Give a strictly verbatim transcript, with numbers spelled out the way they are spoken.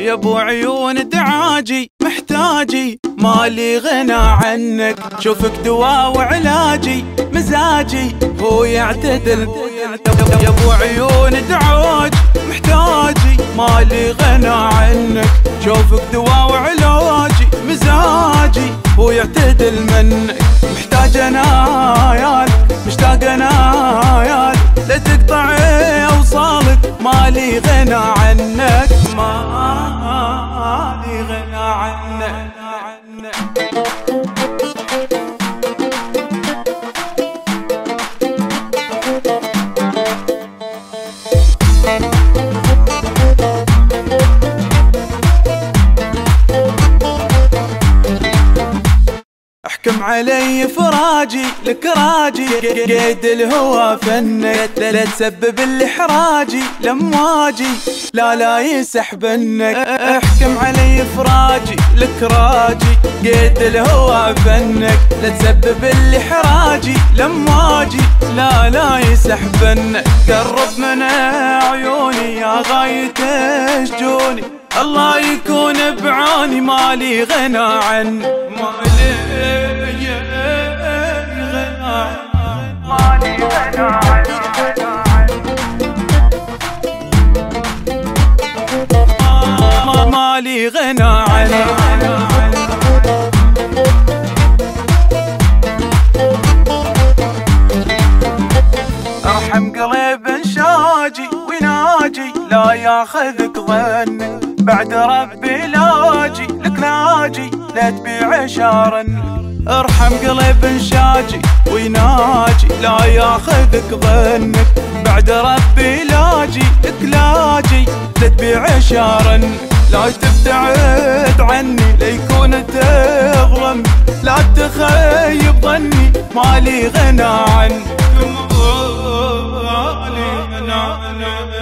يا ابو عيون دعاجي محتاجي مالي غنى عنك، شوفك دواء وعلاجي مزاجي هو يعتدل. يا ابو عيون دعاج محتاجي مالي غنى عنك، شوفك دواء وعلاجي مزاجي هو يعتدل منك. محتاج انا يالك مشتاق انا يالك، لا تقطع اوصالك مالي غنى عنك، مالي غنى عنك. احكم علي فراجي لك راجي، قيد الهوى فنك، لا تسبب الاحراجي لمواجي لا لا يسحبنك. احكم علي فراجي لك راجي، قيد الهوى فنك، لا تسبب الاحراجي لمواجي لا لا يسحبنك. قرب من عيوني يا غاية شجوني، الله يكون بعوني مالي غنى عنك، مالي مالي غنى عنك، مالي غنى عنك. ارحم قلب شاجي ويناجي لا ياخذك ظنك، بعد ربي لاجي لك لاجي لا تبيع شارن. ارحم قلب شاجي ويناجي لا ياخذك ظنك، بعد ربي لاجي لك لاجي لا تبيع شارن. لا تبتعد عني ليكون تظلم، لا تخيب ظني مالي غنى عنك، مالي غنى عنك.